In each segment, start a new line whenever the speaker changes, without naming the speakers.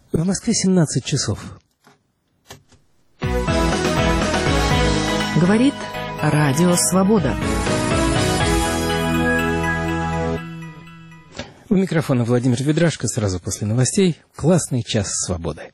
В Москве 17 часов.
Говорит Радио Свобода.
У микрофона Владимир Ведрашко. Сразу после новостей классный час свободы.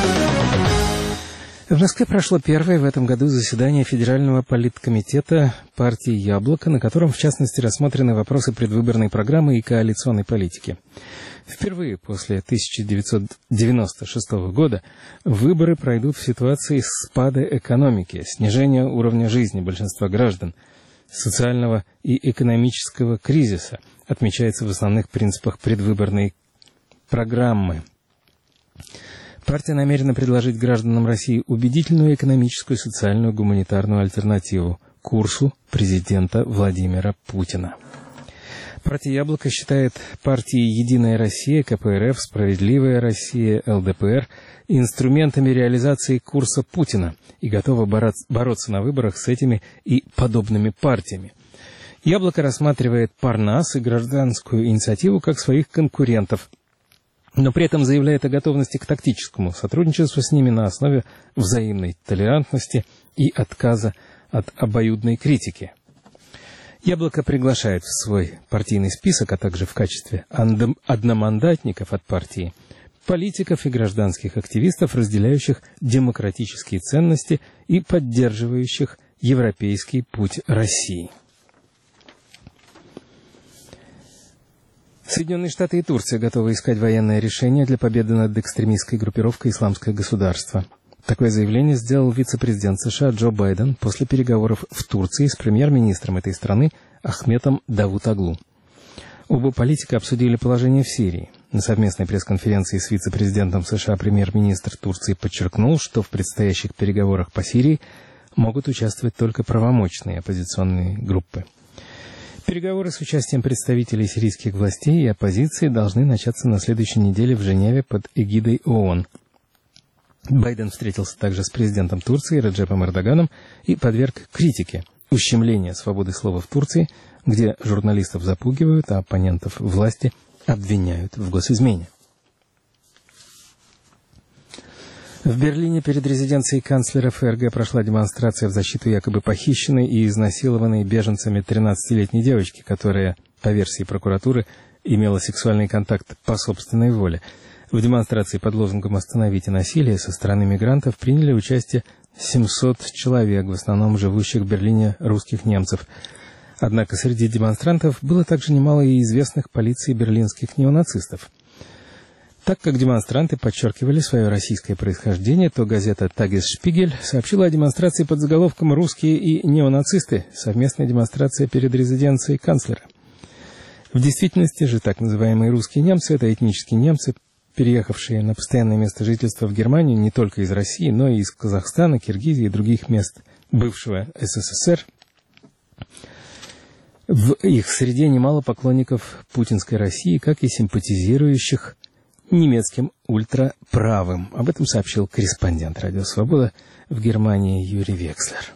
В Москве прошло первое в этом году заседание Федерального политкомитета партии «Яблоко», на котором, в частности, рассмотрены вопросы предвыборной программы и коалиционной политики. Впервые после 1996 года выборы пройдут в ситуации спада экономики, снижения уровня жизни большинства граждан, социального и экономического кризиса, отмечается в основных принципах предвыборной программы. Партия намерена предложить гражданам России убедительную экономическую, социальную, гуманитарную альтернативу курсу президента Владимира Путина. Партия «Яблоко» считает партии «Единая Россия», КПРФ, «Справедливая Россия», ЛДПР инструментами реализации курса Путина и готова бороться на выборах с этими и подобными партиями. «Яблоко» рассматривает Парнас и гражданскую инициативу как своих конкурентов, но при этом заявляет о готовности к тактическому сотрудничеству с ними на основе взаимной толерантности и отказа от обоюдной критики. «Яблоко» приглашает в свой партийный список, а также в качестве одномандатников от партии, политиков и гражданских активистов, разделяющих демократические ценности и поддерживающих европейский путь России. Соединенные Штаты и Турция готовы искать военное решение для победы над экстремистской группировкой «Исламское государство». Такое заявление сделал вице-президент США Джо Байден после переговоров в Турции с премьер-министром этой страны Ахметом Давутоглу. Оба политика обсудили положение в Сирии. На совместной пресс-конференции с вице-президентом США премьер-министр Турции подчеркнул, что в предстоящих переговорах по Сирии могут участвовать только правомочные оппозиционные группы. Переговоры с участием представителей сирийских властей и оппозиции должны начаться на следующей неделе в Женеве под эгидой ООН. Байден встретился также с президентом Турции Реджепом Эрдоганом и подверг критике ущемления свободы слова в Турции, где журналистов запугивают, а оппонентов власти обвиняют в госизмене. В Берлине перед резиденцией канцлера ФРГ прошла демонстрация в защиту якобы похищенной и изнасилованной беженцами 13-летней девочки, которая, по версии прокуратуры, имела сексуальный контакт по собственной воле. В демонстрации под лозунгом «Остановите насилие» со стороны мигрантов приняли участие 700 человек, в основном живущих в Берлине русских немцев. Однако среди демонстрантов было также немало и известных полиции берлинских неонацистов. Так как демонстранты подчеркивали свое российское происхождение, то газета «Тагесшпигель» сообщила о демонстрации под заголовком «Русские и неонацисты. Совместная демонстрация перед резиденцией канцлера». В действительности же так называемые русские немцы – это этнические немцы, переехавшие на постоянное место жительства в Германию не только из России, но и из Казахстана, Киргизии и других мест бывшего СССР. В их среде немало поклонников путинской России, как и симпатизирующих немецким ультраправым. Об этом сообщил корреспондент «Радио Свобода» в Германии Юрий Векслер.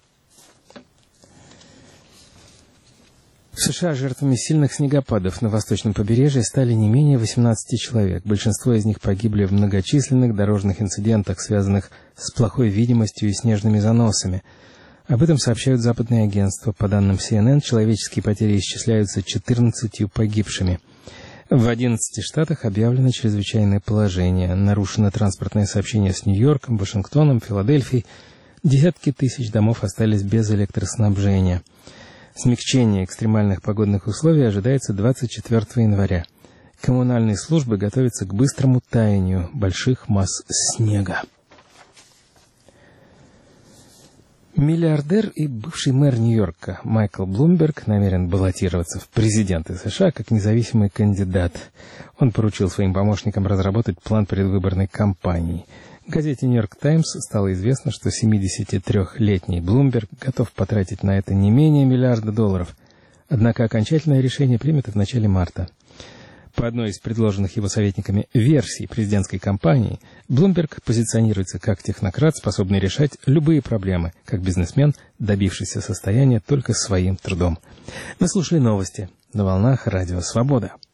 В США жертвами сильных снегопадов на восточном побережье стали не менее 18 человек. Большинство из них погибли в многочисленных дорожных инцидентах, связанных с плохой видимостью и снежными заносами. Об этом сообщают западные агентства. По данным CNN, человеческие потери исчисляются 14 погибшими. В 11 штатах объявлено чрезвычайное положение. Нарушено транспортное сообщение с Нью-Йорком, Вашингтоном, Филадельфией. Десятки тысяч домов остались без электроснабжения. Смягчение экстремальных погодных условий ожидается 24 января. Коммунальные службы готовятся к быстрому таянию больших масс снега. Миллиардер и бывший мэр Нью-Йорка Майкл Блумберг намерен баллотироваться в президенты США как независимый кандидат. Он поручил своим помощникам разработать план предвыборной кампании. Газете «Нью-Йорк Таймс» стало известно, что 73-летний Блумберг готов потратить на это не менее $1 миллиарда. Однако окончательное решение примет в начале марта. По одной из предложенных его советниками версий президентской кампании, Блумберг позиционируется как технократ, способный решать любые проблемы, как бизнесмен, добившийся состояния только своим трудом. Вы слушали новости на волнах Радио Свобода.